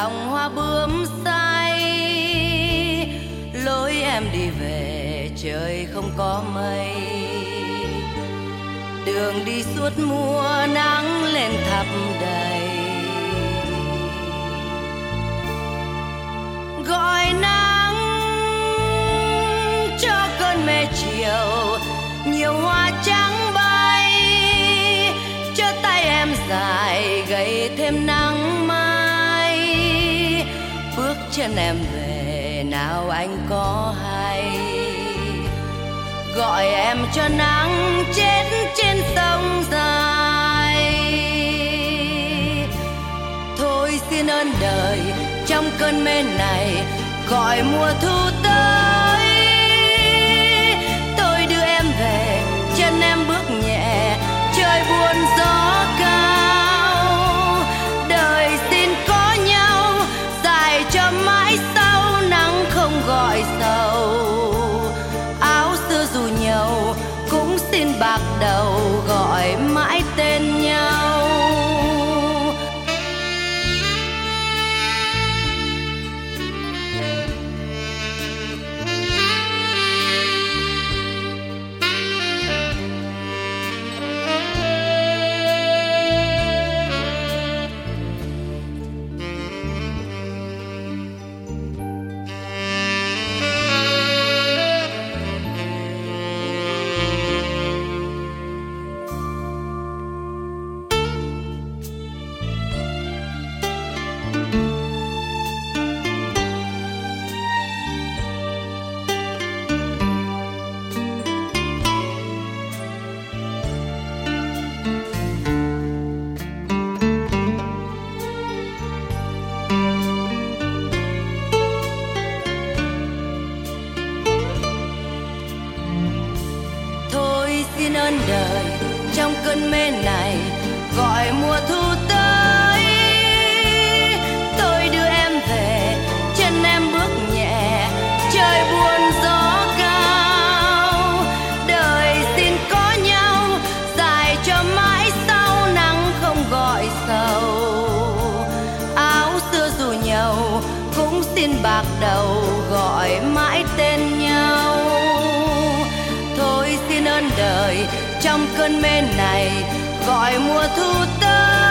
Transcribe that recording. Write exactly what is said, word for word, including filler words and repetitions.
lòng hoa bướm say, lối em đi về trời không có mây, đường đi suốt mùa nắng lên thắp đầy, gọi nắng cho cơn mê chiều, nhiều hoa trắng bay, cho tay em dài gầy thêm nắng mai, bước chân em về nào anh có hay, gọi em cho nắng chết trên sông dài. Thôi xin ơn đời trong cơn mê này, gọi mùa thu tới, tôi đưa em về chân em bước nhẹ, trời buồn gió cao, đời xin có nhau dài cho mãi sau, nắng không gọi sầu, áo xưa dù nhầu cũng xin bạc đầu, gọi mãi tên nhau. Xin ơn đời trong cơn mê này, gọi mùa thu tới, tôi đưa em về chân em bước nhẹ, trời buồn gió cao, đời xin có nhau dài cho mãi sau, nắng không gọi sầu, áo xưa dù nhầu cũng xin bạc đầu, gọi mãi tên nhau. Thôi xin ơn đời trong cơn mê này, gọi mùa thu tới,